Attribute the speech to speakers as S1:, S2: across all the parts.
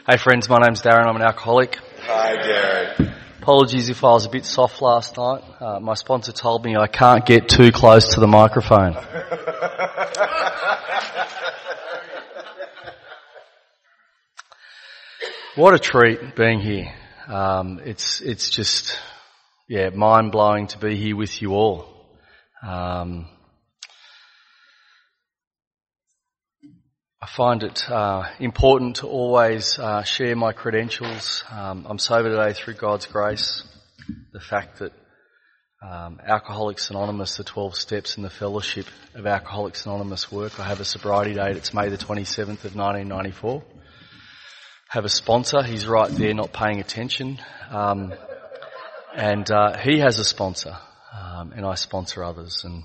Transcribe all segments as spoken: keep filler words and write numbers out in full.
S1: Hey friends, my name's Darren, I'm an alcoholic.
S2: Hi Darren.
S1: Apologies if I was a bit soft last night. Uh, my sponsor told me I can't get too close to the microphone. What a treat being here. Um, it's it's just, yeah, mind-blowing to be here with you all. Um, I find it uh, important to always uh, share my credentials. Um, I'm sober today through God's grace. The fact that um, Alcoholics Anonymous, the twelve steps in the fellowship of Alcoholics Anonymous work. I have a sobriety date. It's May the twenty-seventh of nineteen ninety-four. Have a sponsor. He's right there, not paying attention. Um, and uh, he has a sponsor, um, and I sponsor others. And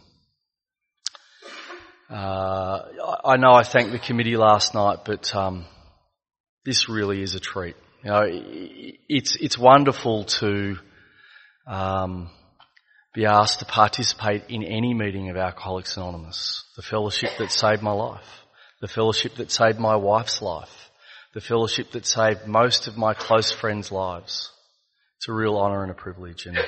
S1: Uh, I know I thanked the committee last night, but um, this really is a treat. You know, it's it's wonderful to um, be asked to participate in any meeting of Alcoholics Anonymous. The fellowship that saved my life, the fellowship that saved my wife's life, the fellowship that saved most of my close friends' lives. It's a real honour and a privilege. And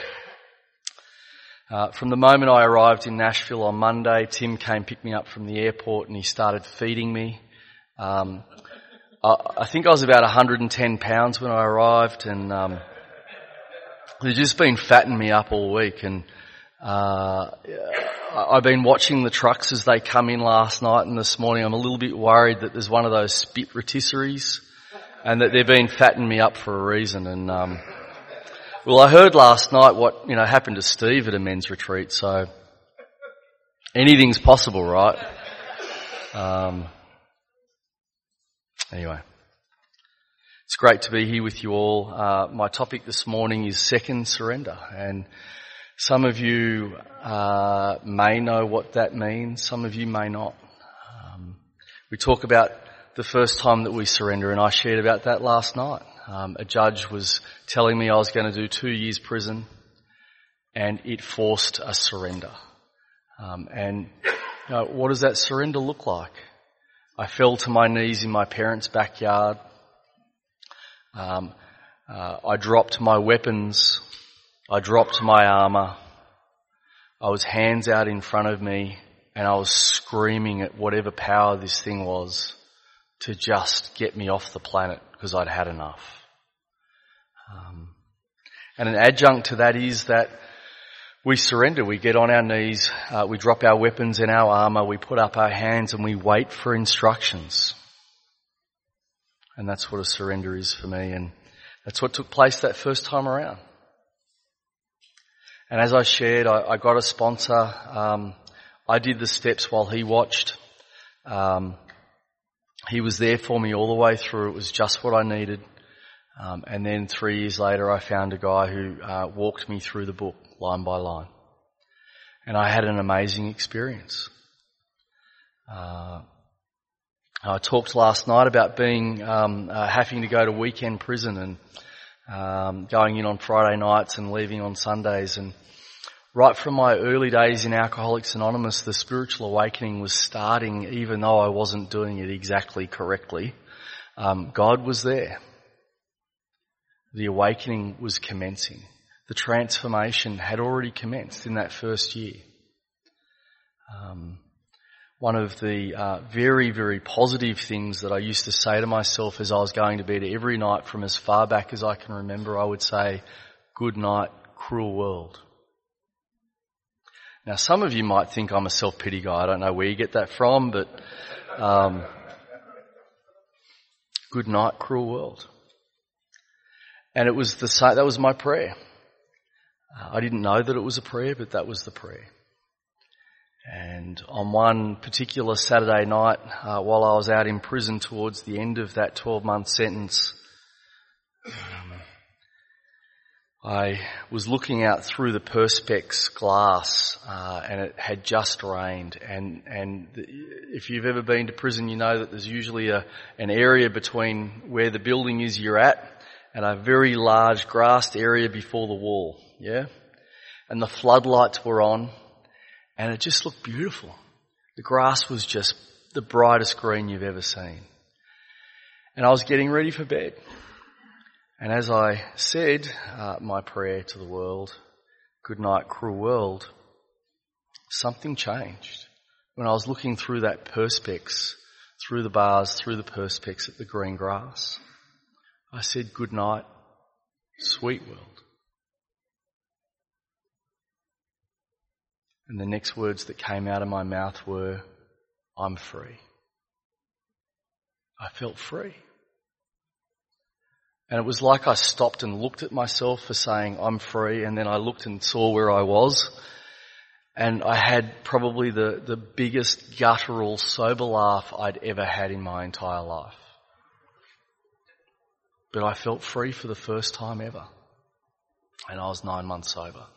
S1: Uh, from the moment I arrived in Nashville on Monday, Tim came pick me up from the airport and he started feeding me. Um, I, I think I was about one hundred ten pounds when I arrived, and um, they've just been fattening me up all week. And uh, I've been watching the trucks as they come in last night and this morning. I'm a little bit worried that there's one of those spit rotisseries and that they've been fattening me up for a reason. And um, Well, I heard last night what, you know, happened to Steve at a men's retreat, so anything's possible, right? Um, anyway, it's great to be here with you all. Uh, my topic this morning is second surrender, and some of you uh, may know what that means, some of you may not. Um, we talk about the first time that we surrender, and I shared about that last night. Um, a judge was telling me I was going to do two years prison, and it forced a surrender. Um, and you know, what does that surrender look like? I fell to my knees in my parents' backyard. Um, uh, I dropped my weapons. I dropped my armour. I was hands out in front of me, and I was screaming at whatever power this thing was to just get me off the planet, because I'd had enough. Um, and an adjunct to that is that we surrender. We get on our knees, uh, we drop our weapons and our armour, we put up our hands and we wait for instructions. And that's what a surrender is for me, and that's what took place that first time around. And as I shared, I, I got a sponsor. Um, I did the steps while he watched. Um, He was there for me all the way through. It was just what I needed. Um, and then three years later, I found a guy who uh, walked me through the book line by line. And I had an amazing experience. Uh, I talked last night about being um, uh, having to go to weekend prison and um, going in on Friday nights and leaving on Sundays. And right from my early days in Alcoholics Anonymous, the spiritual awakening was starting, even though I wasn't doing it exactly correctly. Um, God was there. The awakening was commencing. The transformation had already commenced in that first year. Um, one of the uh, very, very positive things that I used to say to myself as I was going to bed every night from as far back as I can remember, I would say, "Good night, cruel world." Now, some of you might think I'm a self-pity guy. I don't know where you get that from, but um, good night, cruel world. And it was the that was my prayer. Uh, I didn't know that it was a prayer, but that was the prayer. And on one particular Saturday night, uh, while I was out in prison towards the end of that twelve-month sentence, um, I was looking out through the Perspex glass, uh, and it had just rained. And, and the, if you've ever been to prison, you know that there's usually a, an area between where the building is you're at and a very large grassed area before the wall, yeah? And the floodlights were on, and it just looked beautiful. The grass was just the brightest green you've ever seen. And I was getting ready for bed. And as I said uh, my prayer to the world, good night, cruel world, something changed. When I was looking through that perspex, through the bars, through the perspex at the green grass, I said, good night, sweet world. And the next words that came out of my mouth were, I'm free. I felt free. And it was like I stopped and looked at myself for saying, I'm free, and then I looked and saw where I was, and I had probably the, the biggest guttural, sober laugh I'd ever had in my entire life. But I felt free for the first time ever. And I was nine months sober.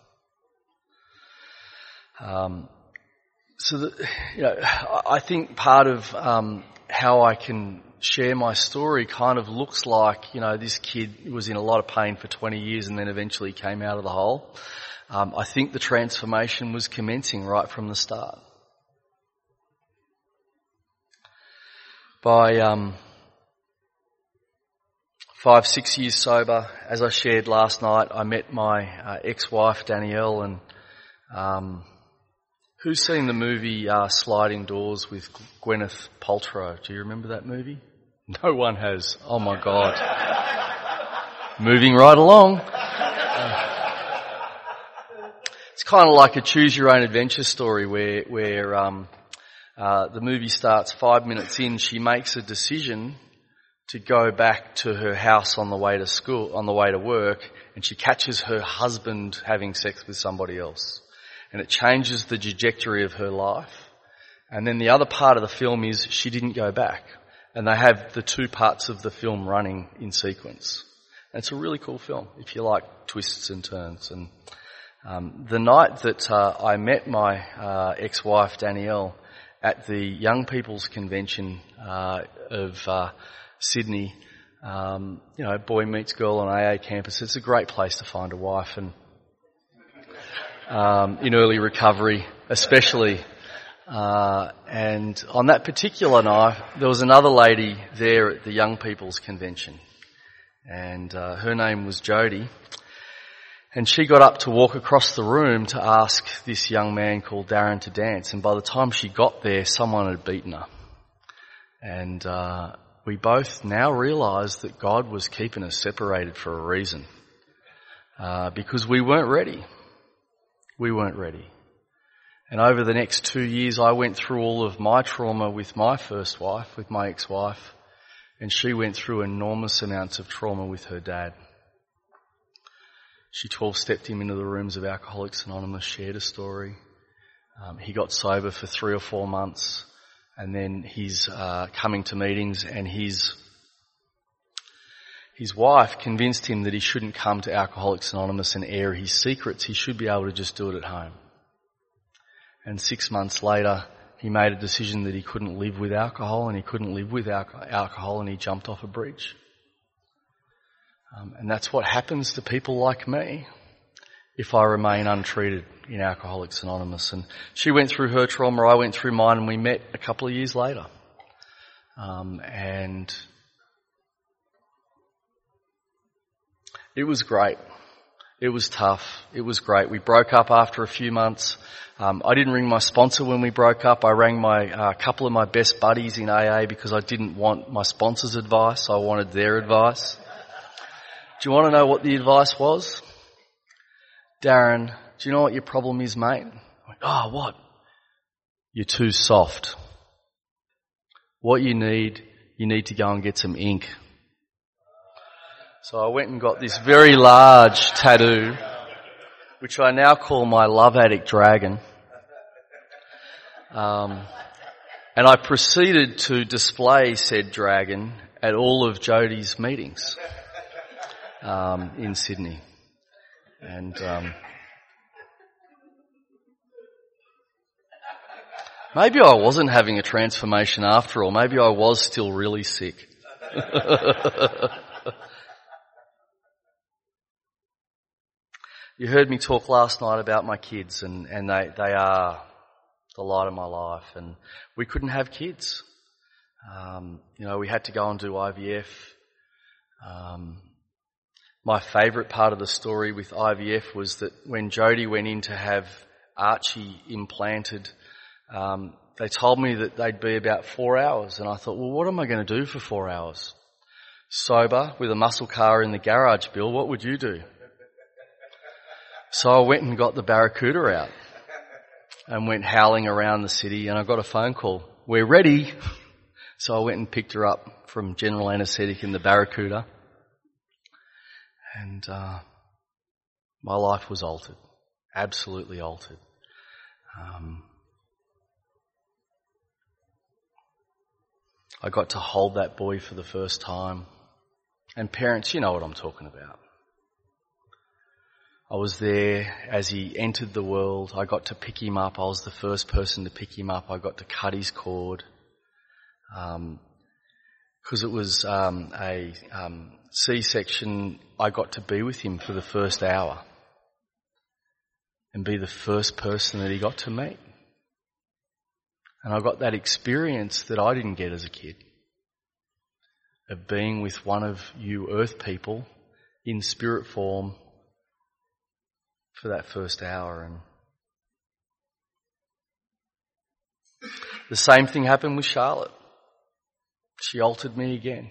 S1: Um, so, that, you know, I think part of um, how I can share my story kind of looks like, you know, this kid was in a lot of pain for twenty years and then eventually came out of the hole. Um, I think the transformation was commencing right from the start. By um, five, six years sober, as I shared last night, I met my uh, ex-wife Danielle, and um, who's seen the movie uh, Sliding Doors with Gwyneth Paltrow? Do you remember that movie? No one has. Oh my God. Moving right along. Uh, it's kind of like a choose your own adventure story where, where, um, uh, the movie starts five minutes in, she makes a decision to go back to her house on the way to school, on the way to work, and she catches her husband having sex with somebody else. And it changes the trajectory of her life. And then the other part of the film is she didn't go back. And they have the two parts of the film running in sequence. And it's a really cool film if you like twists and turns. And um, the night that uh, I met my uh, ex-wife Danielle at the Young People's Convention uh, of uh, Sydney, um, you know, boy meets girl on A A campus. It's a great place to find a wife, and um, in early recovery, especially. Uh, and on that particular night, there was another lady there at the Young People's Convention, and uh, her name was Jodie. And she got up to walk across the room to ask this young man called Darren to dance. And by the time she got there, someone had beaten her. And uh, we both now realised that God was keeping us separated for a reason, uh, because we weren't ready. We weren't ready. And over the next two years, I went through all of my trauma with my first wife, with my ex-wife, and she went through enormous amounts of trauma with her dad. She twelve-stepped him into the rooms of Alcoholics Anonymous, shared a story. Um, he got sober for three or four months, and then he's uh, coming to meetings, and his his wife convinced him that he shouldn't come to Alcoholics Anonymous and air his secrets. He should be able to just do it at home. And six months later, he made a decision that he couldn't live with alcohol, and he couldn't live with al- alcohol, and he jumped off a bridge. Um, and that's what happens to people like me if I remain untreated in Alcoholics Anonymous. And she went through her trauma, I went through mine, and we met a couple of years later. Um, and it was great. It was tough. It was great. We broke up after a few months. Um, I didn't ring my sponsor when we broke up. I rang my uh, couple of my best buddies in A A because I didn't want my sponsor's advice. I wanted their advice. Do you want to know what the advice was? Darren, do you know what your problem is, mate? I went, oh, what? You're too soft. What you need, you need to go and get some ink. So I went and got this very large tattoo, which I now call my love addict dragon. Um, and I proceeded to display said dragon at all of Jodie's meetings um, in Sydney. And um, maybe I wasn't having a transformation after all. Maybe I was still really sick. You heard me talk last night about my kids, and, and they, they are the light of my life, and we couldn't have kids. Um, you know, we had to go and do I V F. Um, my favourite part of the story with I V F was that when Jody went in to have Archie implanted, um, they told me that they'd be about four hours. And I thought, well, what am I going to do for four hours? Sober, with a muscle car in the garage, Bill, what would you do? So I went and got the Barracuda out and went howling around the city, and I got a phone call. We're ready. So I went and picked her up from general anaesthetic in the Barracuda. And uh, my life was altered. Absolutely altered. Um, I got to hold that boy for the first time. And parents, you know what I'm talking about. I was there as he entered the world. I got to pick him up. I was the first person to pick him up. I got to cut his cord. Um, because it was um, a um, C-section, I got to be with him for the first hour and be the first person that he got to meet. And I got that experience that I didn't get as a kid, of being with one of you earth people in spirit form for that first hour. And the same thing happened with Charlotte. She altered me again.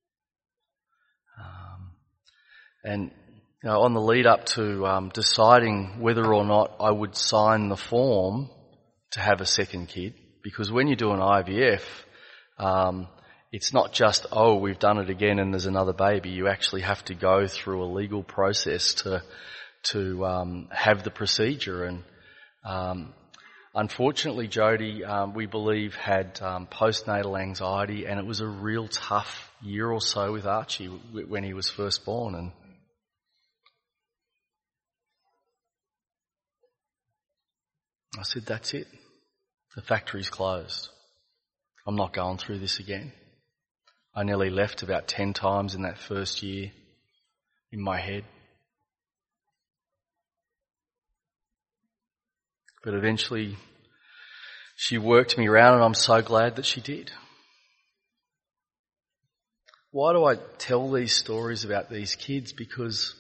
S1: Um, and you know, on the lead up to um, deciding whether or not I would sign the form to have a second kid, because when you do an I V F, um, it's not just, oh, we've done it again and there's another baby. You actually have to go through a legal process to to um, have the procedure. And um, unfortunately, Jody, um, we believe, had um, postnatal anxiety, and it was a real tough year or so with Archie when he was first born. And I said, that's it. The factory's closed. I'm not going through this again. I nearly left about ten times in that first year in my head. But eventually she worked me around, and I'm so glad that she did. Why do I tell these stories about these kids? Because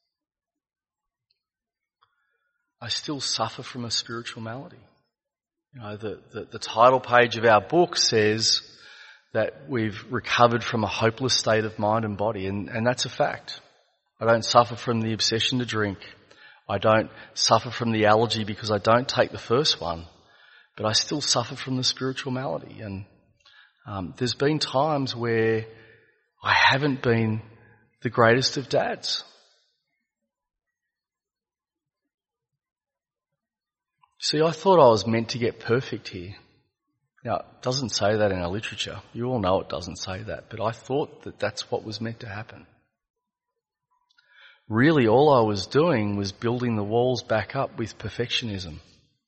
S1: I still suffer from a spiritual malady. You know, the, the, the title page of our book says that we've recovered from a hopeless state of mind and body, and, and that's a fact. I don't suffer from the obsession to drink. I don't suffer from the allergy because I don't take the first one, but I still suffer from the spiritual malady. And um, there's been times where I haven't been the greatest of dads. See, I thought I was meant to get perfect here. Now, it doesn't say that in our literature. You all know it doesn't say that, but I thought that that's what was meant to happen. Really, all I was doing was building the walls back up with perfectionism.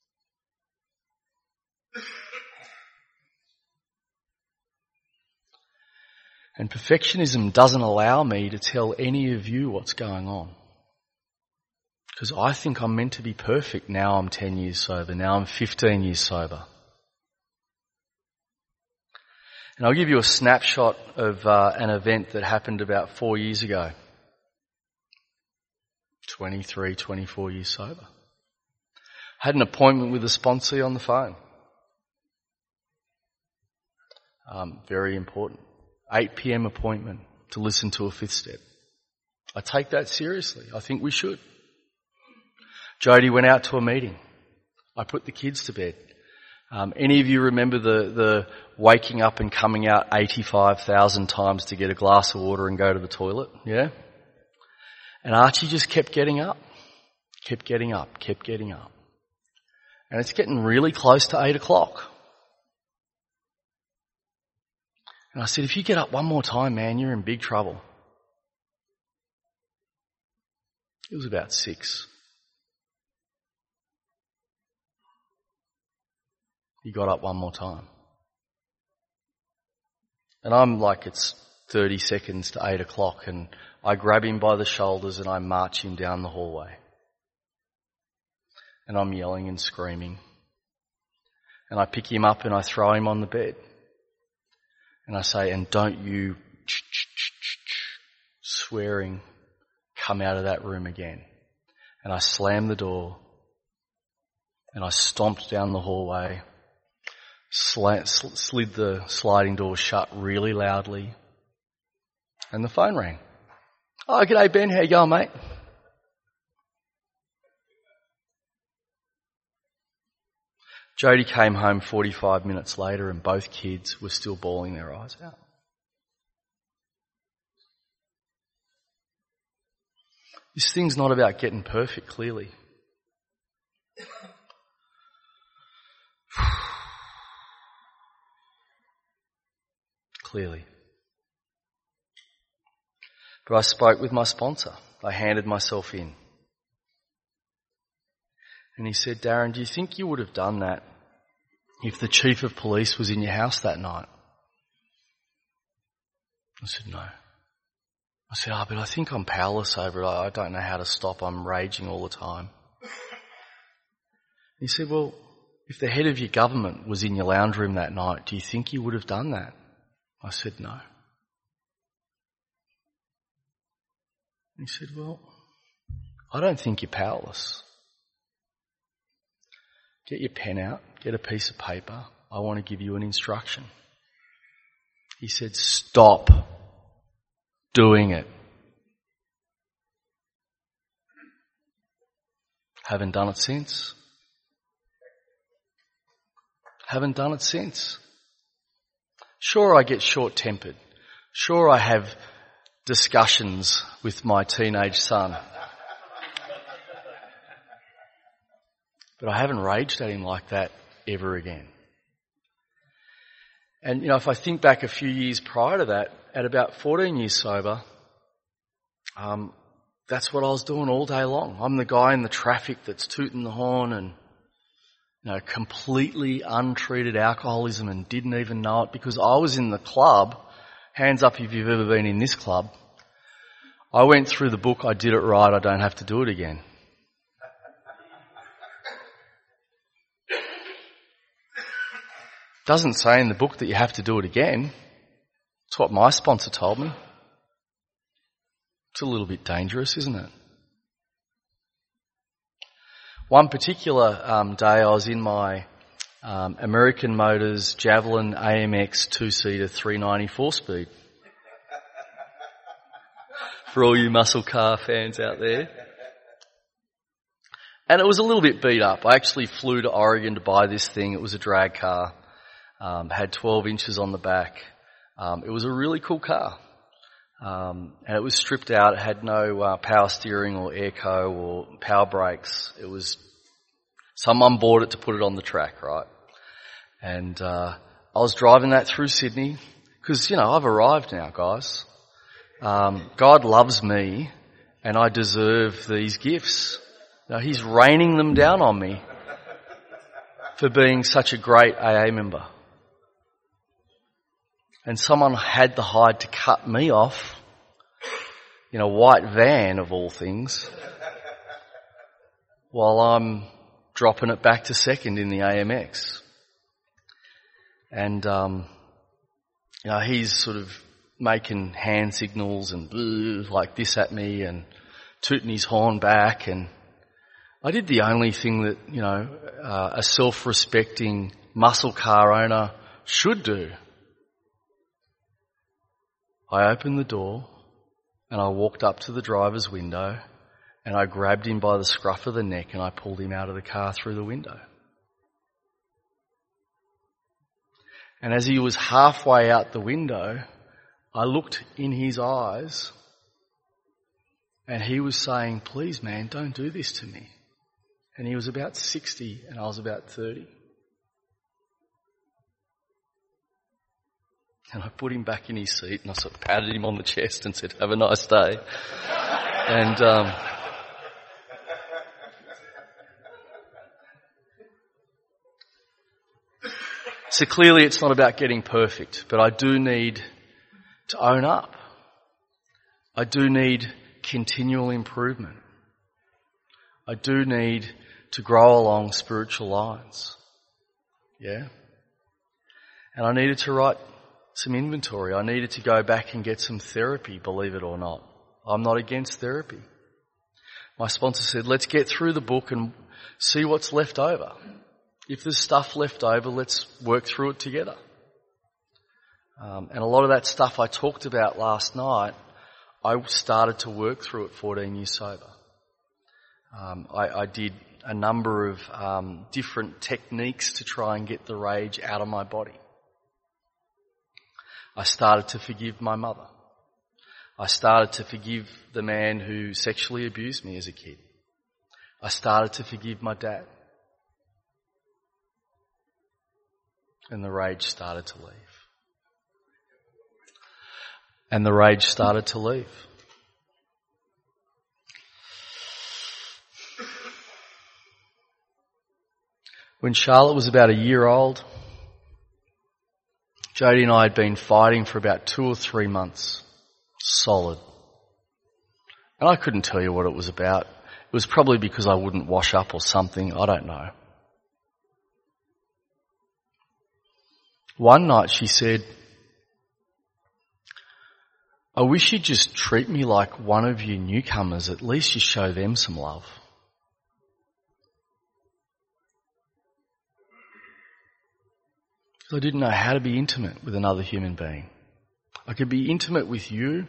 S1: And perfectionism doesn't allow me to tell any of you what's going on. Because I think I'm meant to be perfect. Now I'm ten years sober. Now I'm fifteen years sober. And I'll give you a snapshot of uh, an event that happened about four years ago. twenty-three, twenty-four years sober. Had an appointment with a sponsor on the phone. Um, very important. eight p.m. appointment to listen to a fifth step. I take that seriously. I think we should. Jody went out to a meeting. I put the kids to bed. Um, any of you remember the, the waking up and coming out eighty-five thousand times to get a glass of water and go to the toilet? Yeah? And Archie just kept getting up, kept getting up, kept getting up. And it's getting really close to eight o'clock. And I said, if you get up one more time, man, you're in big trouble. It was about six. He got up one more time. And I'm like, it's thirty seconds to eight o'clock, and I grab him by the shoulders and I march him down the hallway. And I'm yelling and screaming. And I pick him up and I throw him on the bed. And I say, and don't you swearing come out of that room again. And I slammed the door and I stomped down the hallway, sl- slid the sliding door shut really loudly, and the phone rang. Oh, g'day Ben, how you going, mate? Jody came home forty-five minutes later and both kids were still bawling their eyes out. This thing's not about getting perfect, clearly. Clearly. But I spoke with my sponsor. I handed myself in. And he said, Darren, do you think you would have done that if the chief of police was in your house that night? I said, no. I said, oh, but I think I'm powerless over it. I don't know how to stop. I'm raging all the time. He said, well, if the head of your government was in your lounge room that night, do you think you would have done that? I said, no. He said, well, I don't think you're powerless. Get your pen out, get a piece of paper. I want to give you an instruction. He said, stop doing it. Haven't done it since. Haven't done it since. Sure, I get short-tempered. Sure, I have discussions with my teenage son. But I haven't raged at him like that ever again. And, you know, if I think back a few years prior to that, at about fourteen years sober, um, that's what I was doing all day long. I'm the guy in the traffic that's tooting the horn and, you know, completely untreated alcoholism and didn't even know it because I was in the club. Hands up if you've ever been in this club. I went through the book, I did it right, I don't have to do it again. Doesn't say in the book that you have to do it again. It's what my sponsor told me. It's a little bit dangerous, isn't it? One particular um, day I was in my um, American Motors Javelin A M X two-seater three ninety four-speed. For all you muscle car fans out there. And it was a little bit beat up. I actually flew to Oregon to buy this thing. It was a drag car. Um, had twelve inches on the back. Um, it was a really cool car. Um, and it was stripped out. It had no uh, power steering or airco or power brakes. It was, someone bought it to put it on the track, right? And uh, I was driving that through Sydney because, you know, I've arrived now, guys. Um, God loves me and I deserve these gifts. Now, He's raining them down on me for being such a great A A member. And someone had the hide to cut me off in a white van of all things while I'm dropping it back to second in the A M X. And, um, you know, he's sort of making hand signals and like this at me and tooting his horn back. And I did the only thing that, you know, uh, a self-respecting muscle car owner should do. I opened the door and I walked up to the driver's window and I grabbed him by the scruff of the neck and I pulled him out of the car through the window. And as he was halfway out the window, I looked in his eyes and he was saying, please man, don't do this to me. And he was about sixty and I was about thirty. And I put him back in his seat and I sort of patted him on the chest and said, have a nice day. And, um, so clearly it's not about getting perfect, but I do need to own up. I do need continual improvement. I do need to grow along spiritual lines. Yeah? And I needed to write some inventory. I needed to go back and get some therapy, believe it or not. I'm not against therapy. My sponsor said, let's get through the book and see what's left over. If there's stuff left over, let's work through it together. Um, and a lot of that stuff I talked about last night, I started to work through at fourteen years sober. Um, I, I did a number of um, different techniques to try and get the rage out of my body. I started to forgive my mother. I started to forgive the man who sexually abused me as a kid. I started to forgive my dad. And the rage started to leave. And the rage started to leave. When Charlotte was about a year old, Jodie and I had been fighting for about two or three months. Solid. And I couldn't tell you what it was about. It was probably because I wouldn't wash up or something. I don't know. One night she said, I wish you'd just treat me like one of you newcomers. At least you show them some love. I didn't know how to be intimate with another human being. I could be intimate with you,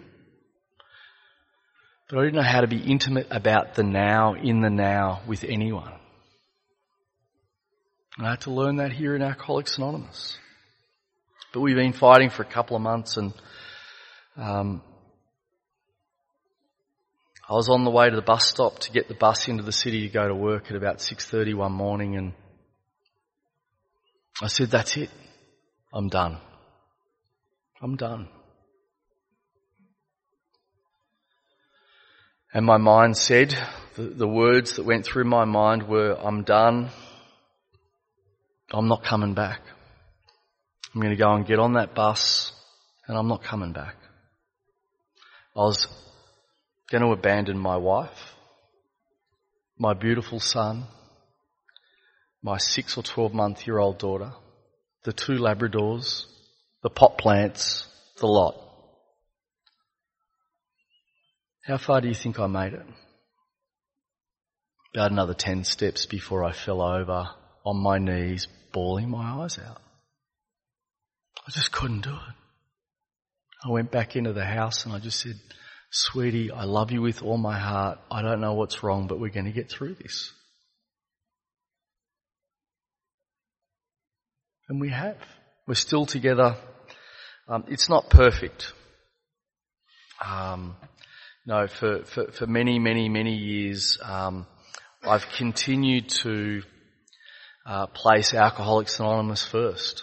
S1: but I didn't know how to be intimate about the now, in the now, with anyone. And I had to learn that here in Alcoholics Anonymous. But we've been fighting for a couple of months, and um, I was on the way to the bus stop to get the bus into the city to go to work at about six thirty one morning, and I said, that's it. I'm done. I'm done. And my mind said, the, the words that went through my mind were, I'm done. I'm not coming back. I'm going to go and get on that bus, and I'm not coming back. I was going to abandon my wife, my beautiful son, my six or twelve month year old daughter, the two Labradors, the pot plants, the lot. How far do you think I made it? About another ten steps before I fell over on my knees, bawling my eyes out. I just couldn't do it. I went back into the house and I just said, sweetie, I love you with all my heart. I don't know what's wrong, but we're going to get through this. And we have. We're still together. Um, it's not perfect. Um, no, for, for, for many, many, many years, um, I've continued to uh, place Alcoholics Anonymous first.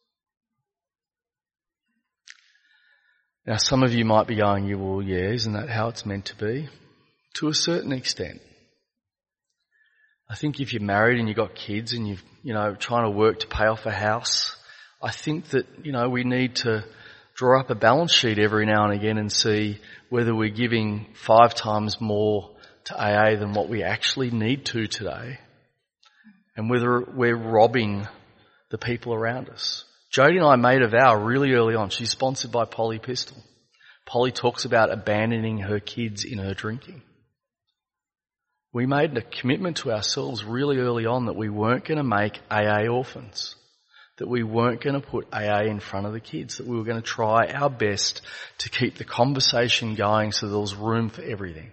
S1: Now, some of you might be going, yeah, well, yeah, isn't that how it's meant to be? To a certain extent. I think if you're married and you've got kids and you've, you know, trying to work to pay off a house, I think that, you know, we need to draw up a balance sheet every now and again and see whether we're giving five times more to A A than what we actually need to today, and whether we're robbing the people around us. Jodie and I made a vow really early on. She's sponsored by Polly Pistol. Polly talks about abandoning her kids in her drinking. We made a commitment to ourselves really early on that we weren't going to make A A orphans, that we weren't going to put A A in front of the kids, that we were going to try our best to keep the conversation going so there was room for everything.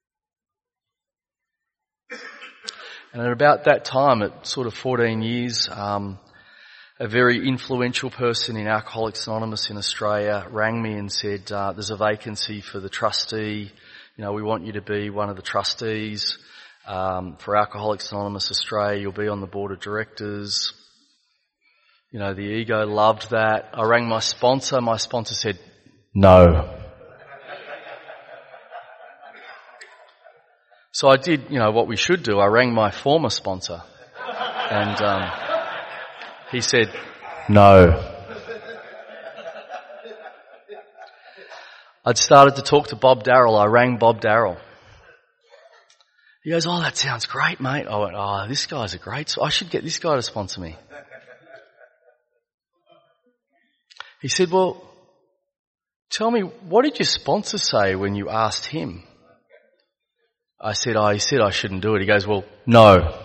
S1: And at about that time, at sort of fourteen years, um, a very influential person in Alcoholics Anonymous in Australia rang me and said, uh, there's a vacancy for the trustee. You know, we want you to be one of the trustees um, for Alcoholics Anonymous Australia. You'll be on the board of directors. You know, the ego loved that. I rang my sponsor. My sponsor said, no. So I did, you know, what we should do. I rang my former sponsor. And um, he said, no. I'd started to talk to Bob Darrell. I rang Bob Darrell. He goes, oh, that sounds great, mate. I went, oh, this guy's a great, I should get this guy to sponsor me. He said, well, tell me, what did your sponsor say when you asked him? I said, oh, he said I shouldn't do it. He goes, well, no.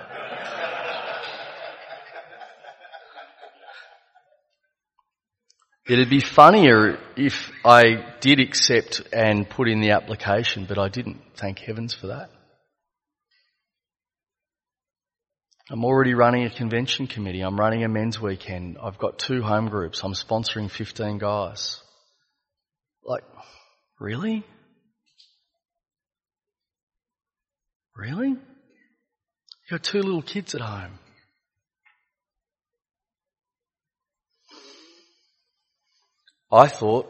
S1: It'd be funnier if I did accept and put in the application, but I didn't. Thank heavens for that. I'm already running a convention committee. I'm running a men's weekend. I've got two home groups. I'm sponsoring fifteen guys. Like, really? Really? You've got two little kids at home. I thought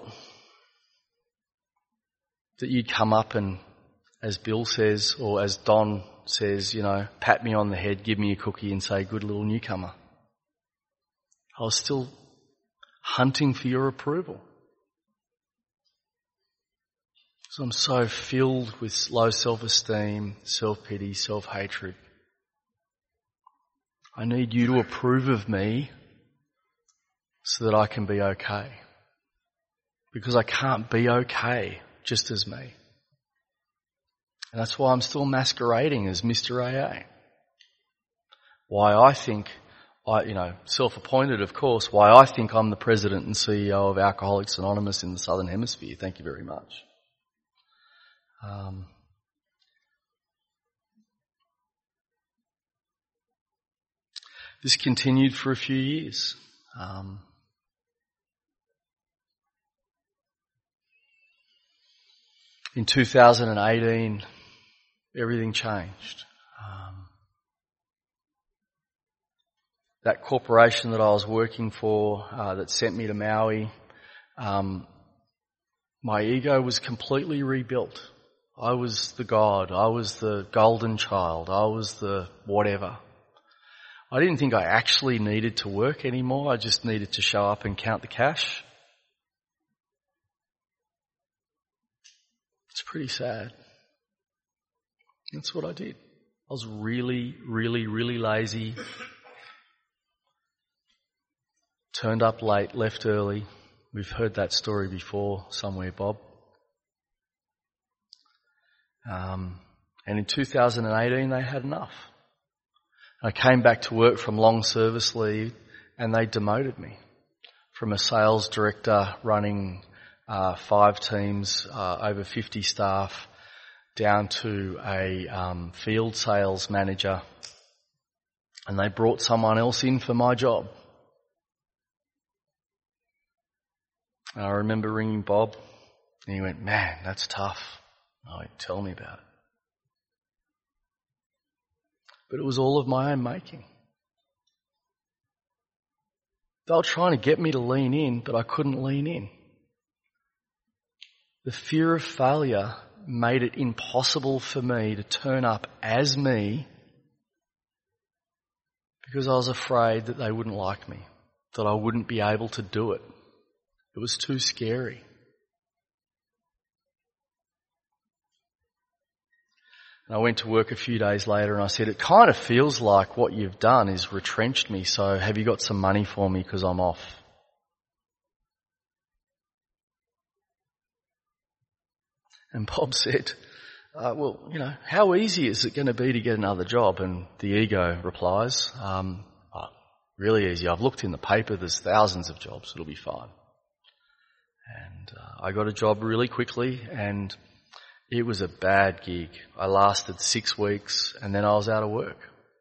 S1: that you'd come up and, as Bill says, or as Don says, you know, pat me on the head, give me a cookie and say, good little newcomer. I was still hunting for your approval. So I'm so filled with low self-esteem, self-pity, self-hatred. I need you to approve of me so that I can be okay. Because I can't be okay just as me. And that's why I'm still masquerading as Mister A A. Why I think, I, you know, self-appointed of course, why I think I'm the president and C E O of Alcoholics Anonymous in the Southern Hemisphere. Thank you very much. Um, this continued for a few years. Um, in two thousand eighteen, everything changed. Um, that corporation that I was working for, uh, that sent me to Maui, um, my ego was completely rebuilt. I was the God. I was the golden child. I was the whatever. I didn't think I actually needed to work anymore. I just needed to show up and count the cash. It's pretty sad. That's what I did. I was really, really, really lazy. Turned up late, left early. We've heard that story before somewhere, Bob. Um, and in two thousand eighteen, they had enough. I came back to work from long service leave and they demoted me from a sales director running uh, five teams, uh, over fifty staff, down to a um, field sales manager. And they brought someone else in for my job. And I remember ringing Bob and he went, man, that's tough. I went, tell me about it. But it was all of my own making. They were trying to get me to lean in, but I couldn't lean in. The fear of failure made it impossible for me to turn up as me because I was afraid that they wouldn't like me, that I wouldn't be able to do it. It was too scary. And I went to work a few days later and I said, it kind of feels like what you've done is retrenched me, so have you got some money for me because I'm off? And Bob said, uh, well, you know, how easy is it going to be to get another job? And the ego replies, um, oh, really easy. I've looked in the paper, there's thousands of jobs, it'll be fine. And uh, I got a job really quickly and it was a bad gig. I lasted six weeks and then I was out of work.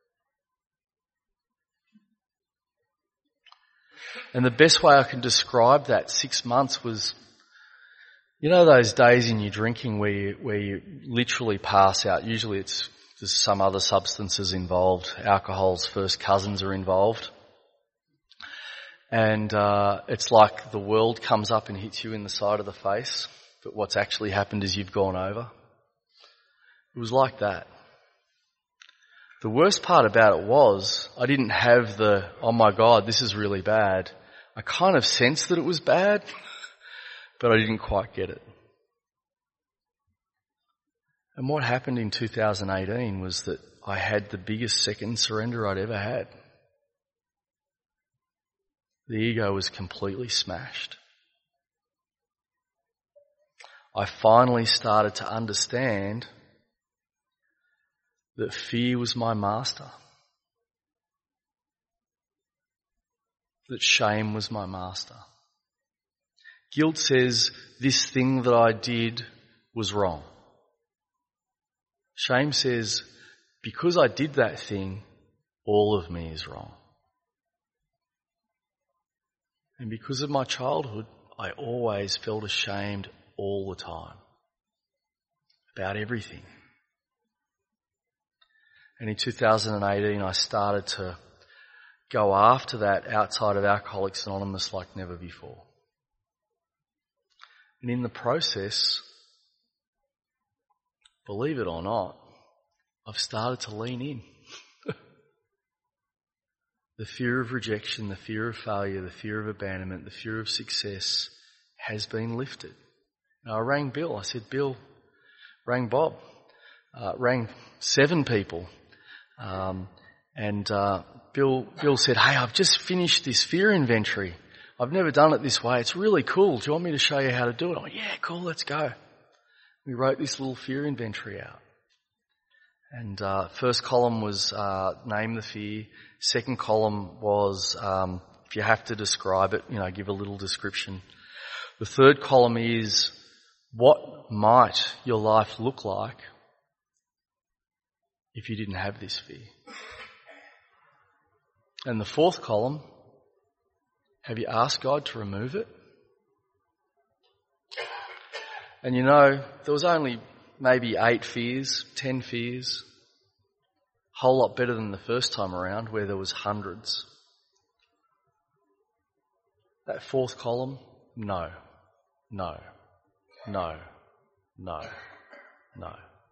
S1: And the best way I can describe that six months was, you know those days in your drinking where you, where you literally pass out. Usually it's, there's some other substances involved. Alcohol's first cousins are involved. And uh, it's like the world comes up and hits you in the side of the face. But what's actually happened is you've gone over. It was like that. The worst part about it was I didn't have the, oh my God, this is really bad. I kind of sensed that it was bad, but I didn't quite get it. And what happened in two thousand eighteen was that I had the biggest second surrender I'd ever had. The ego was completely smashed. I finally started to understand that fear was my master. That shame was my master. Guilt says this thing that I did was wrong. Shame says because I did that thing, all of me is wrong. And because of my childhood, I always felt ashamed all the time about everything. And in two thousand eighteen, I started to go after that outside of Alcoholics Anonymous like never before. And in the process, believe it or not, I've started to lean in. The fear of rejection, the fear of failure, the fear of abandonment, the fear of success has been lifted. And I rang Bill. I said, Bill, rang Bob, uh, rang seven people. Um, and uh, Bill, Bill said, hey, I've just finished this fear inventory. I've never done it this way. It's really cool. Do you want me to show you how to do it? Oh, yeah, cool, let's go. We wrote this little fear inventory out. And uh, first column was uh, name the fear. Second column was um, if you have to describe it, you know, give a little description. The third column is what might your life look like if you didn't have this fear. And the fourth column, have you asked God to remove it? And you know, there was only maybe eight fears, ten fears. Whole lot better than the first time around where there was hundreds. That fourth column, no, no, no, no, no.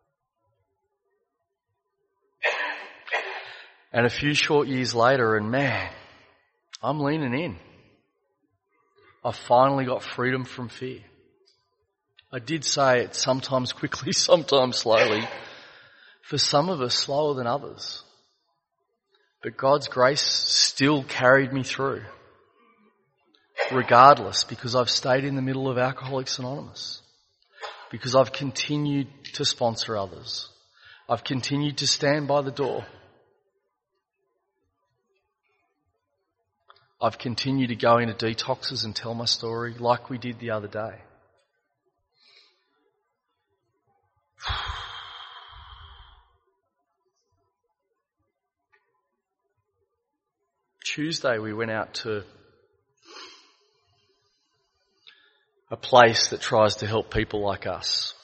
S1: And a few short years later, and man, I'm leaning in. I've finally got freedom from fear. I did say it sometimes quickly, sometimes slowly. For some of us, slower than others. But God's grace still carried me through. Regardless, because I've stayed in the middle of Alcoholics Anonymous. Because I've continued to sponsor others. I've continued to stand by the door. I've continued to go into detoxes and tell my story like we did the other day. Tuesday we went out to a place that tries to help people like us.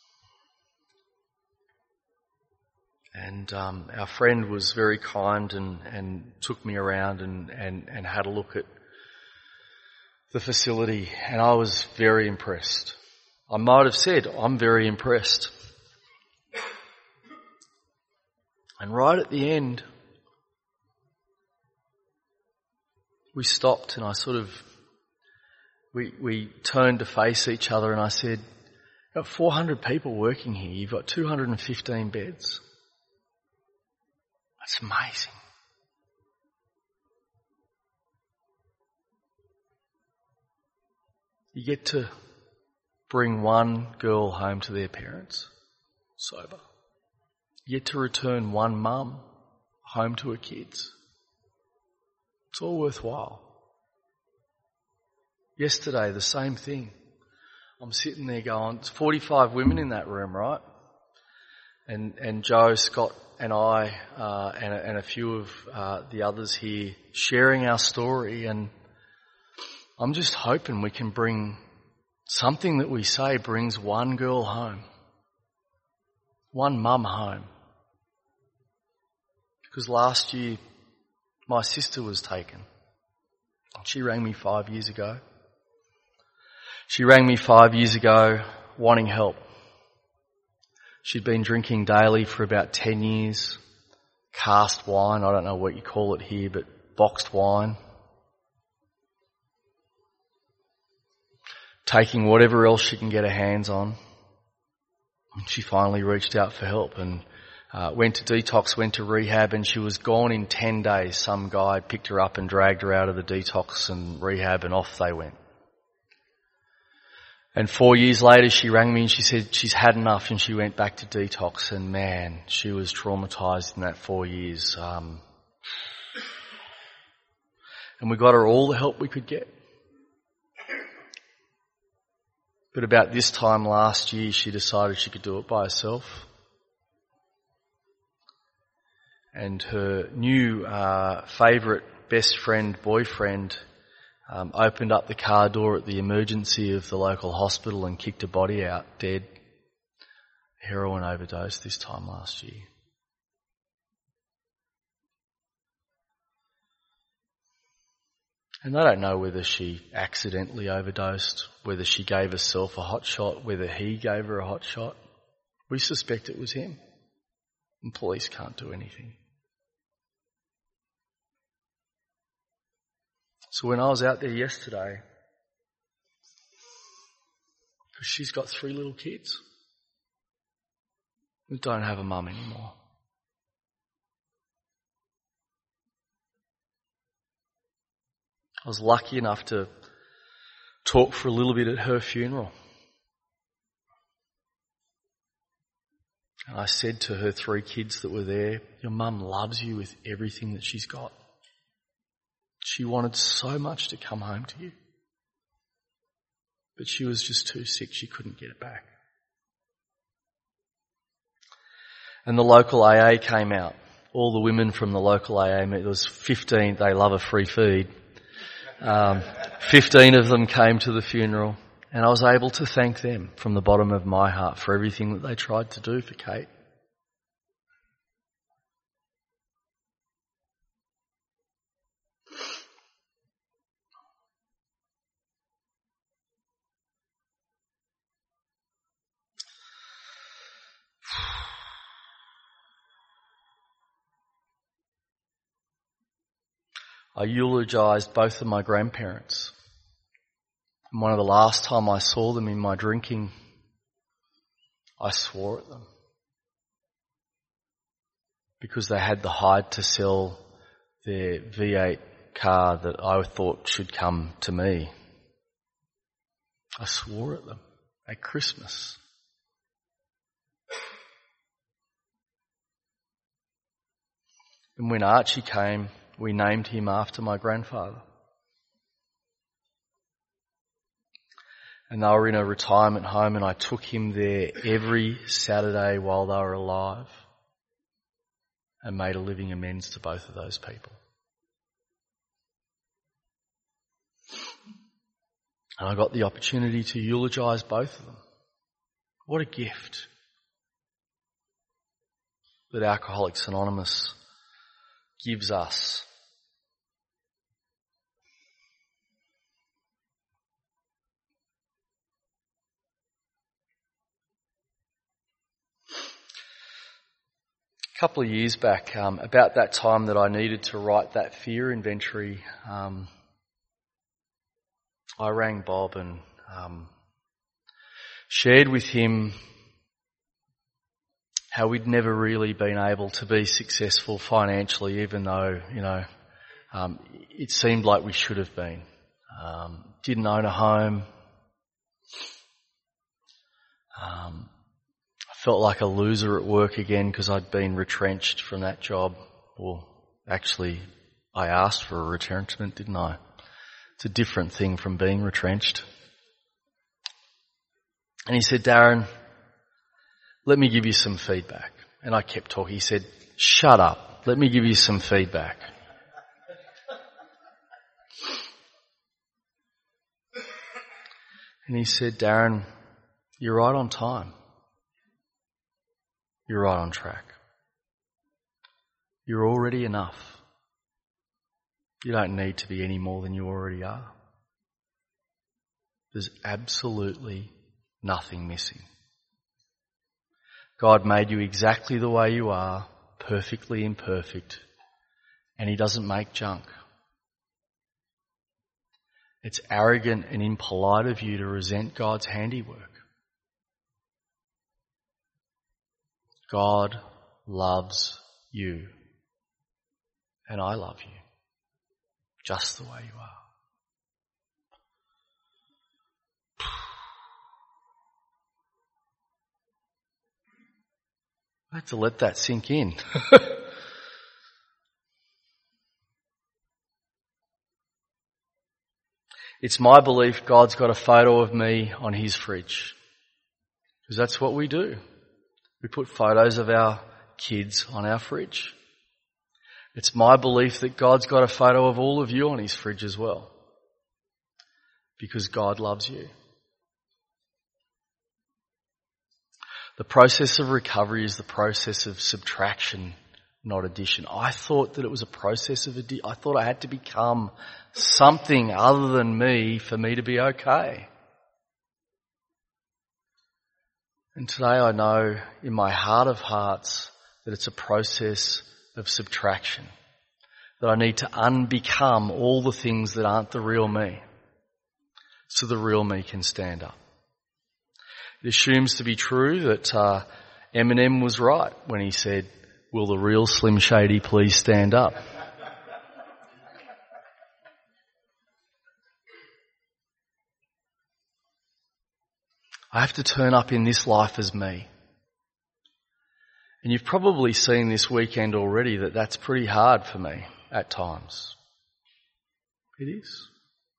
S1: And um, our friend was very kind and, and took me around and, and, and had a look at the facility, and I was very impressed. I might have said, I'm very impressed. And right at the end, we stopped and I sort of, we, we turned to face each other and I said, you've got four hundred people working here. You've got two hundred fifteen beds. That's amazing. You get to bring one girl home to their parents, sober. You get to return one mum home to her kids. It's all worthwhile. Yesterday, the same thing. I'm sitting there going, it's forty-five women in that room, right? And and Joe, Scott and I uh, and, and a few of uh, the others here sharing our story, and I'm just hoping we can bring something that we say brings one girl home, one mum home. Because last year, my sister was taken. She rang me five years ago. She rang me five years ago wanting help. She'd been drinking daily for about ten years. Cast wine, I don't know what you call it here, but boxed wine. Taking whatever else she can get her hands on. And she finally reached out for help, and uh, went to detox, went to rehab, and she was gone in ten days. Some guy picked her up and dragged her out of the detox and rehab, and off they went. And four years later she rang me and she said she's had enough, and she went back to detox, and man, she was traumatised in that four years. Um, and we got her all the help we could get. But about this time last year she decided she could do it by herself. And her new uh, favourite best friend, boyfriend, Um, opened up the car door at the emergency of the local hospital and kicked her body out, dead. Heroin overdose this time last year. And they don't know whether she accidentally overdosed, whether she gave herself a hot shot, whether he gave her a hot shot. We suspect it was him. And police can't do anything. So when I was out there yesterday, because she's got three little kids, we don't have a mum anymore. I was lucky enough to talk for a little bit at her funeral. And I said to her three kids that were there, your mum loves you with everything that she's got. She wanted so much to come home to you. But she was just too sick, she couldn't get it back. And the local A A came out. All the women from the local A A, there was fifteen, they love a free feed. Um, fifteen of them came to the funeral, and I was able to thank them from the bottom of my heart for everything that they tried to do for Kate. I eulogised both of my grandparents. And one of the last time I saw them in my drinking, I swore at them. Because they had the hide to sell their V eight car that I thought should come to me. I swore at them at Christmas. And when Archie came, we named him after my grandfather. And they were in a retirement home, and I took him there every Saturday while they were alive and made a living amends to both of those people. And I got the opportunity to eulogise both of them. What a gift that Alcoholics Anonymous gives us. A couple of years back, um, about that time that I needed to write that fear inventory, um, I rang Bob and um, shared with him how we'd never really been able to be successful financially, even though, you know, um, it seemed like we should have been. Um, didn't own a home. Um, I felt like a loser at work again because I'd been retrenched from that job. Well, actually, I asked for a retrenchment, didn't I? It's a different thing from being retrenched. And he said, Darren, let me give you some feedback. And I kept talking. He said, shut up. Let me give you some feedback. And he said, Darren, you're right on time. You're right on track. You're already enough. You don't need to be any more than you already are. There's absolutely nothing missing. God made you exactly the way you are, perfectly imperfect, and He doesn't make junk. It's arrogant and impolite of you to resent God's handiwork. God loves you. And I love you. Just the way you are. I have to let that sink in. It's my belief God's got a photo of me on his fridge. Because that's what we do. We put photos of our kids on our fridge. It's my belief that God's got a photo of all of you on his fridge as well. Because God loves you. The process of recovery is the process of subtraction, not addition. I thought that it was a process of addition. I thought I had to become something other than me for me to be okay. And today I know in my heart of hearts that it's a process of subtraction. That I need to unbecome all the things that aren't the real me. So the real me can stand up. It assumes to be true that uh, Eminem was right when he said, "Will the real Slim Shady please stand up?" I have to turn up in this life as me. And you've probably seen this weekend already that that's pretty hard for me at times. It is.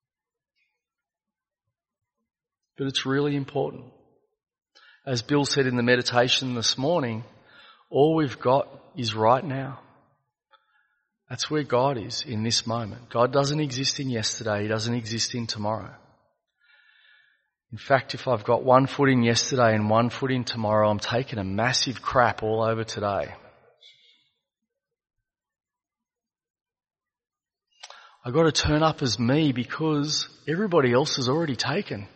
S1: But it's really important. As Bill said in the meditation this morning, all we've got is right now. That's where God is in this moment. God doesn't exist in yesterday. He doesn't exist in tomorrow. In fact, if I've got one foot in yesterday and one foot in tomorrow, I'm taking a massive crap all over today. I've got to turn up as me because everybody else is already taken.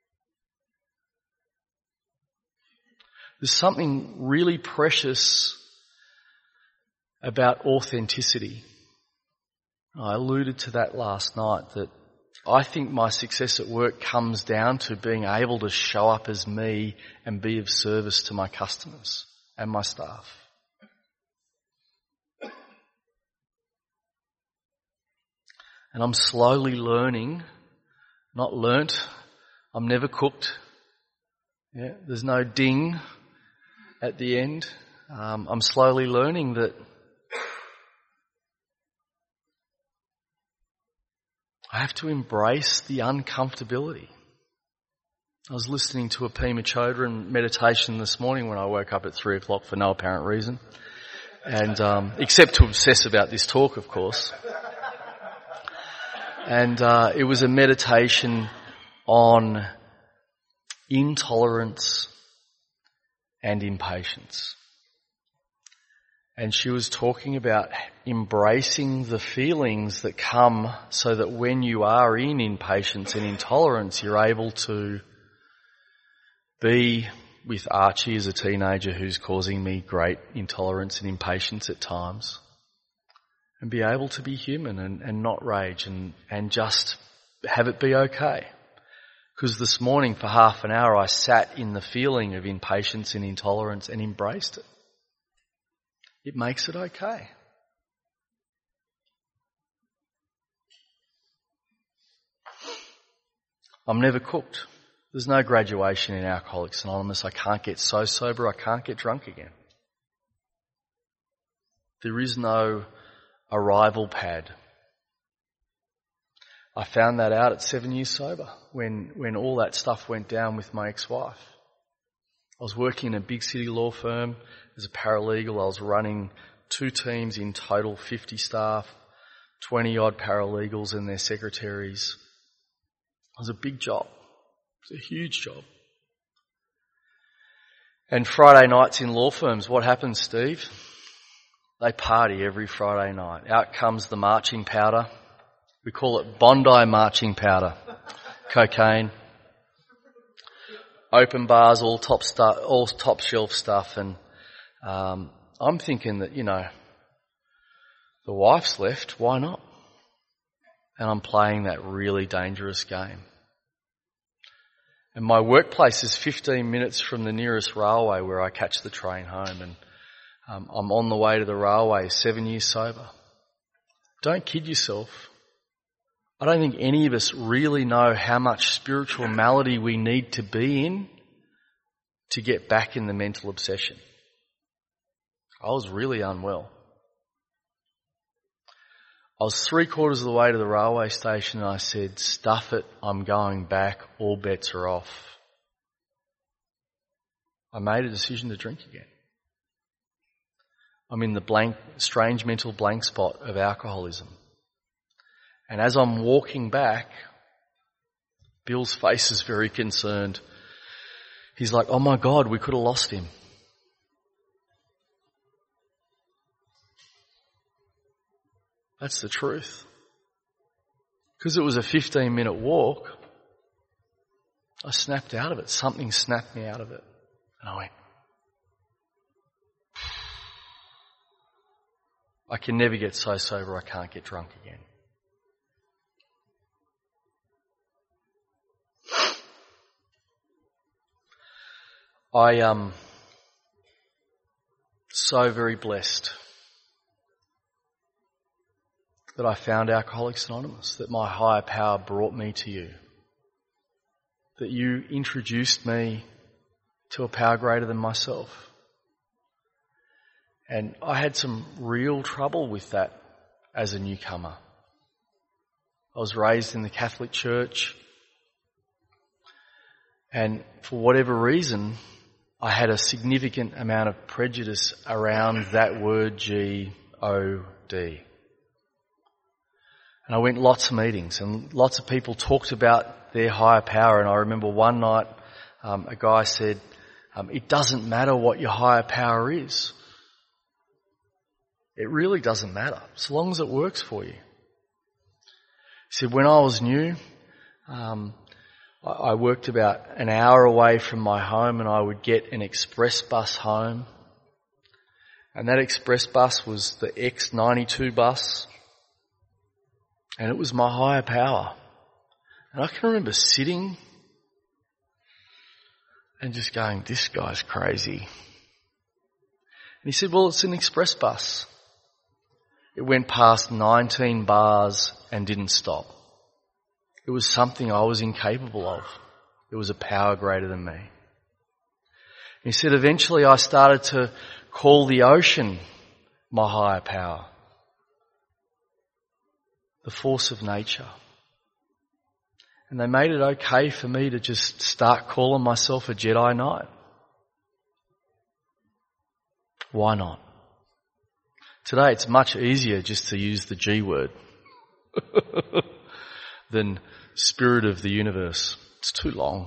S1: There's something really precious about authenticity. I alluded to that last night, that I think my success at work comes down to being able to show up as me and be of service to my customers and my staff. And I'm slowly learning, not learnt, I'm never cooked. Yeah, there's no ding at the end. Um, I'm slowly learning that I have to embrace the uncomfortability. I was listening to a Pema Chodron meditation this morning when I woke up at three o'clock for no apparent reason. And, um, except to obsess about this talk, of course. And, uh, it was a meditation on intolerance and impatience. And she was talking about embracing the feelings that come so that when you are in impatience and intolerance, you're able to be with Archie as a teenager who's causing me great intolerance and impatience at times, and be able to be human and, and not rage and, and just have it be okay. Because this morning for half an hour I sat in the feeling of impatience and intolerance and embraced it. It makes it okay. I'm never cooked. There's no graduation in Alcoholics Anonymous. I can't get so sober, I can't get drunk again. There is no arrival pad. I found that out at seven years sober when, when all that stuff went down with my ex-wife. I was working in a big city law firm as a paralegal. I was running two teams in total, fifty staff, twenty odd paralegals and their secretaries. It was a big job. It was a huge job. And Friday nights in law firms, what happens, Steve? They party every Friday night. Out comes the marching powder. We call it Bondi marching powder. Cocaine. Open bars, all top stuff, all top shelf stuff. And um, I'm thinking that, you know, the wife's left, why not? And I'm playing that really dangerous game. And my workplace is fifteen minutes from the nearest railway where I catch the train home. And Um, I'm on the way to the railway, seven years sober. Don't kid yourself. I don't think any of us really know how much spiritual malady we need to be in to get back in the mental obsession. I was really unwell. I was three quarters of the way to the railway station and I said, stuff it, I'm going back, all bets are off. I made a decision to drink again. I'm in the blank, strange mental blank spot of alcoholism. And as I'm walking back, Bill's face is very concerned. He's like, oh my God, we could have lost him. That's the truth. Because it was a fifteen minute walk, I snapped out of it. Something snapped me out of it. And I went, I can never get so sober I can't get drunk again. I am um, so very blessed that I found Alcoholics Anonymous, that my higher power brought me to you, that you introduced me to a power greater than myself. And I had some real trouble with that as a newcomer. I was raised in the Catholic Church, and for whatever reason, I had a significant amount of prejudice around that word G O D. And I went lots of meetings and lots of people talked about their higher power. And I remember one night um, a guy said, um, it doesn't matter what your higher power is. It really doesn't matter, so long as it works for you. He said, when I was new, um, I, I worked about an hour away from my home and I would get an express bus home. And that express bus was the X ninety-two bus. And it was my higher power. And I can remember sitting and just going, this guy's crazy. And he said, well, it's an express bus. It went past nineteen bars and didn't stop. It was something I was incapable of. It was a power greater than me. He said, eventually I started to call the ocean my higher power. The force of nature. And they made it okay for me to just start calling myself a Jedi Knight. Why not? Today it's much easier just to use the G word than Spirit of the Universe. It's too long.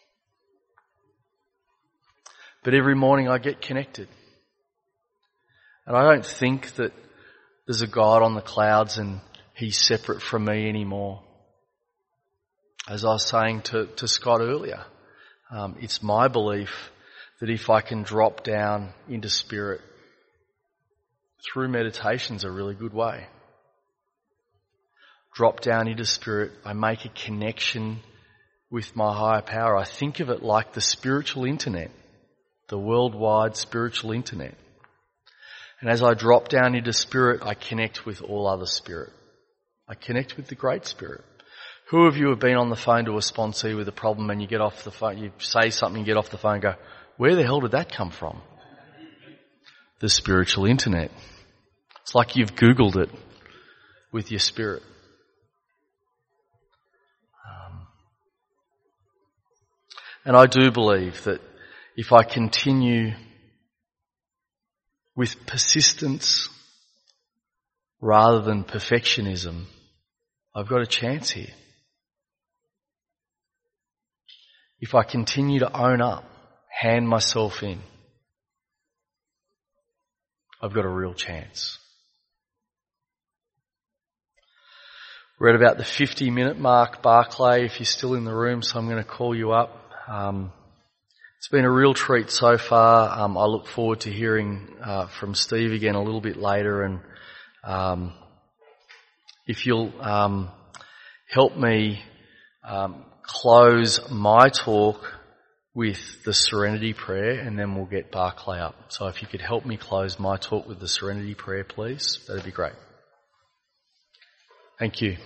S1: But every morning I get connected. And I don't think that there's a God on the clouds and He's separate from me anymore. As I was saying to, to Scott earlier, um, it's my belief that if I can drop down into spirit through meditation's a really good way. Drop down into spirit, I make a connection with my higher power. I think of it like the spiritual internet, the worldwide spiritual internet. And as I drop down into spirit, I connect with all other spirit. I connect with the Great Spirit. Who of you have been on the phone to a sponsee with a problem and you get off the phone, you say something, you get off the phone and go, where the hell did that come from? The spiritual internet. It's like you've Googled it with your spirit. Um, and I do believe that if I continue with persistence rather than perfectionism, I've got a chance here. If I continue to own up, hand myself in, I've got a real chance. We're at about the fifty minute mark, Barclay, if you're still in the room, so I'm going to call you up. Um, it's been a real treat so far. Um, I look forward to hearing uh, from Steve again a little bit later, and um, if you'll um, help me um, close my talk with the Serenity Prayer, and then we'll get Barclay up. So if you could help me close my talk with the Serenity Prayer, please, that'd be great. Thank you.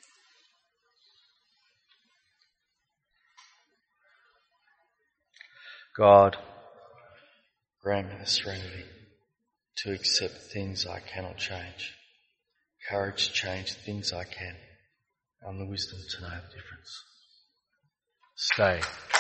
S1: God, grant me the serenity to accept things I cannot change, courage to change things I can, and the wisdom to know the difference. Stay.